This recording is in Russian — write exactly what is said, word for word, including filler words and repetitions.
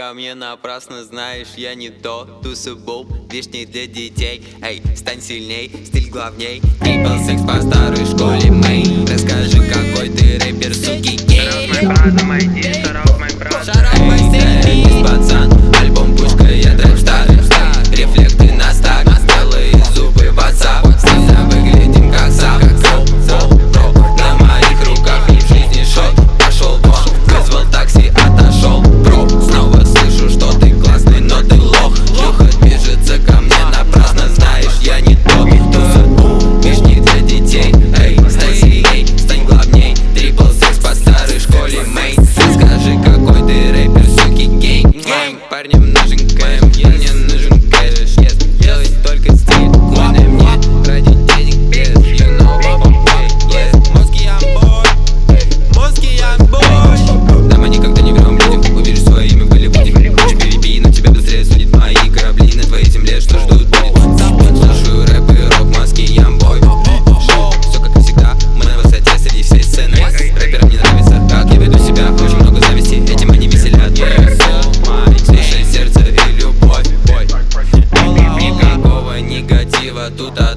ко мне напрасно, знаешь, я не то. Тусубол, лишний для детей. Эй, стань сильней, стиль главней. Трипл секс по старой школе, мэй. Расскажи, какой ты рэпер, суки, гей. Эй, пацан, альбом пушка, я трэп-стар. Рефлекты на стак, белые зубы в WhatsApp. Стильно выглядим как сап. На моих руках и в жизни шот. Пошел вон, вызвал такси, отошел. Бро, снова слышу, что ты классный, но ты лох. Шлюха движется ко мне напрасно, знаешь, я не тот. Лишний для детей, эй, стань сильней, стань главней. Трипл секс по старой школе, мэй. Скажи, какой ты рэпер, суки, гей. Парням нужен кэм, мне нужен кэш. Делай только стиль, главное мне ради денег без. You know what I'm saying, yeah. Мозги ямбой, мозги ямбой. Дама никогда не врем людям, увидишь свое имя в Голливуде. Хочешь перебей, но тебя быстрее судят мои корабли на твоей земле, что ждут будет. Слушаю рэп и рок, мозги ямбой. Все как и всегда, мы на высоте среди всей сцены. Рэперам не нравится, как я веду себя, очень много зависти, этим они веселят. Слушай сердце и любовь, никакого негатива тут.